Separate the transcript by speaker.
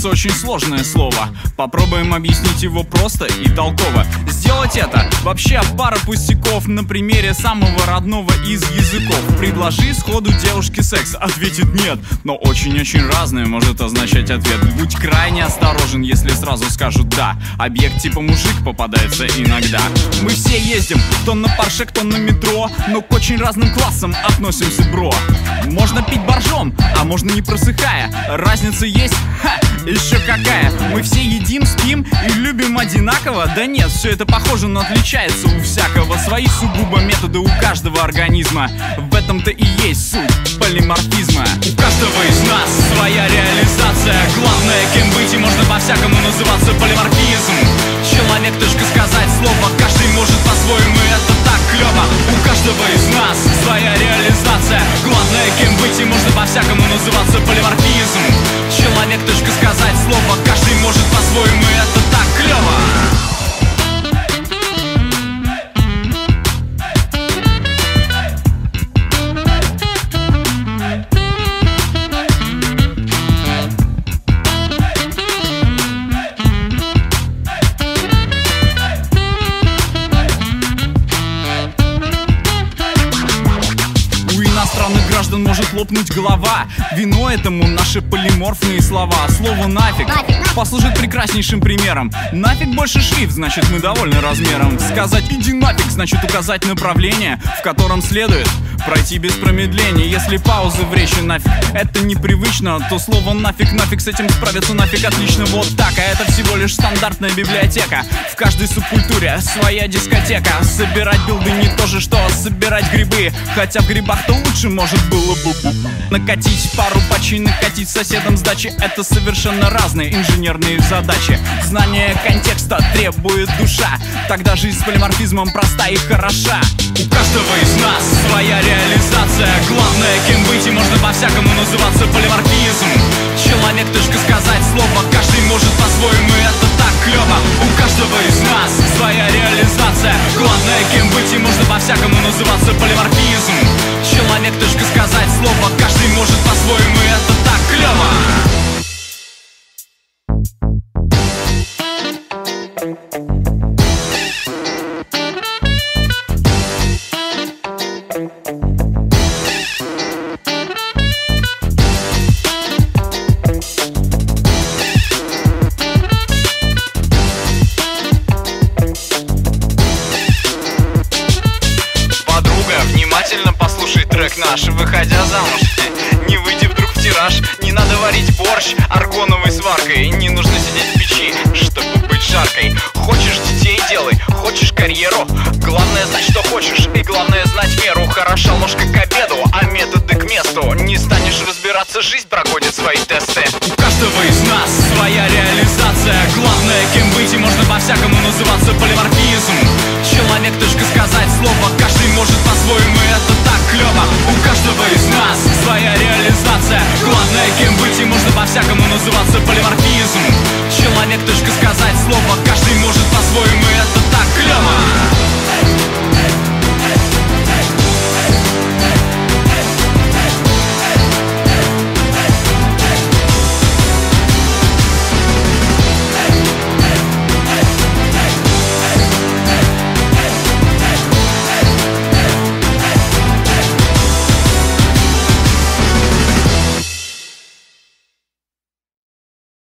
Speaker 1: кажется очень сложное слово. Попробуем объяснить его просто и толково. Сделать это вообще пара пустяков. На примере самого родного из языков. Предложи сходу девушке секс, ответит нет. Но очень-очень разное может означать ответ. Будь крайне осторожен, если сразу скажут да. Объект типа мужик попадается иногда. Мы все ездим, кто на Порше, кто на метро, но к очень разным классам относимся, бро. Можно пить боржом, а можно не просыхая. Разница есть? Ха! Еще какая? Мы все едим, спим и любим одинаково? Да нет, все это похоже, но отличается у всякого. Свои сугубо методы у каждого организма. В этом-то и есть суть полиморфизма. У каждого из нас своя реализация. Главное, кем быть, и можно по-всякому называться полиморфизм. Человек, точка сказать слово, каждый может по-своему, и это так клево. У каждого из нас своя реализация. Главное, кем быть, и можно по-всякому называться полиморфизм. Человек, точка сказать слово, каждый может по-своему, и это так клево. Иностранных граждан может лопнуть голова. Вино этому наши полиморфные слова. Слово нафиг послужит прекраснейшим примером. Нафиг больше шрифт, значит мы довольны размером. Сказать иди нафиг значит указать направление, в котором следует пройти без промедления. Если паузы в речи нафиг это непривычно, то слово нафиг с этим справится нафиг отлично. Вот так, а это всего лишь стандартная библиотека. В каждой субкультуре своя дискотека. Собирать билды не то же, что собирать грибы. Хотя в грибах-то лучше может было бы. Накатить пару патчей, накатить соседом сдачи — это совершенно разные инженерные задачи. Знание контекста требует душа. Тогда жизнь с полиморфизмом проста и хороша. У каждого из нас своя реализация. Главное, кем быть, и можно по-всякому называться полиморфизм. Человек, точка сказать слово, каждый может по-своему, и это так клево. У каждого из нас своя реализация. Главное, кем быть, и можно по-всякому называться полиморфизм. Человек, точка сказать слово, каждый может по-своему, и это так клево. Послушай трек наш, выходя замуж. Не выйди вдруг в тираж. Не надо варить борщ аргоновой сваркой. Не нужно сидеть в печи, чтобы быть жаркой. Хочешь детей — делай, хочешь карьеру. Главное знать, что хочешь, и главное знать меру. Хороша ложка к обеду, а методы к месту. Не станешь разбираться, жизнь проходит свои тесты. У каждого из нас своя реализация. Главное, кем быть, и можно по-всякому называться полиморфизм. Человек, точка сказать слово, каждый может по-своему, и это так клево. У каждого из нас своя реализация. Главное, кем быть, и можно по-всякому называться полиморфизм.